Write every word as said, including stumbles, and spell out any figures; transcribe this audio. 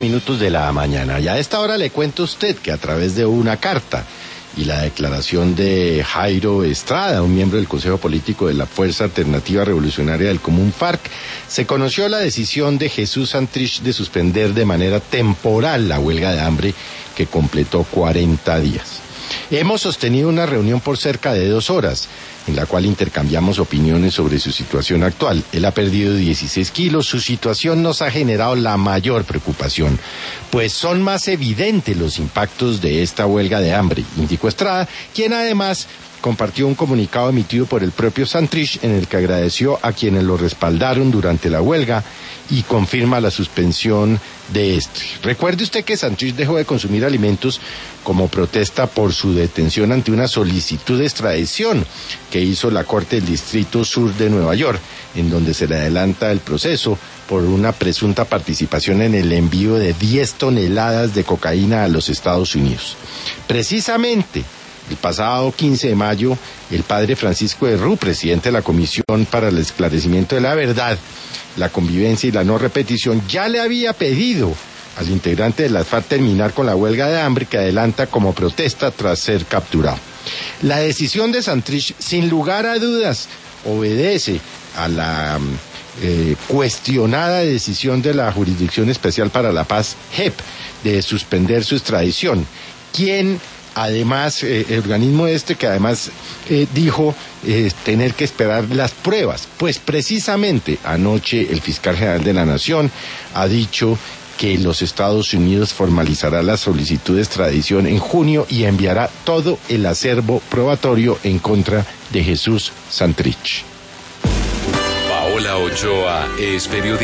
Minutos de la mañana. Y a esta hora le cuento a usted que a través de una carta y la declaración de Jairo Estrada, un miembro del Consejo Político de la Fuerza Alternativa Revolucionaria del Común FARC, se conoció la decisión de Jesús Santrich de suspender de manera temporal la huelga de hambre que completó cuarenta días. Hemos sostenido una reunión por cerca de dos horas, en la cual intercambiamos opiniones sobre su situación actual. Él ha perdido dieciséis kilos, su situación nos ha generado la mayor preocupación, pues son más evidentes los impactos de esta huelga de hambre, indicó Estrada, quien además compartió un comunicado emitido por el propio Santrich en el que agradeció a quienes lo respaldaron durante la huelga y confirma la suspensión de este. Recuerde usted que Santrich dejó de consumir alimentos como protesta por su detención ante una solicitud de extradición que hizo la Corte del Distrito Sur de Nueva York, en donde se le adelanta el proceso por una presunta participación en el envío de diez toneladas de cocaína a los Estados Unidos. Precisamente, el pasado quince de mayo, el padre Francisco de Rú, presidente de la Comisión para el Esclarecimiento de la Verdad, la Convivencia y la No Repetición, ya le había pedido al integrante de la FARC terminar con la huelga de hambre que adelanta como protesta tras ser capturado. La decisión de Santrich, sin lugar a dudas, obedece a la eh, cuestionada decisión de la Jurisdicción Especial para la Paz, J E P, de suspender su extradición, quien además, eh, el organismo este que además eh, dijo eh, tener que esperar las pruebas, pues precisamente anoche el fiscal general de la Nación ha dicho que los Estados Unidos formalizará la solicitud de extradición en junio y enviará todo el acervo probatorio en contra de Jesús Santrich. Paola Ochoa es periodista.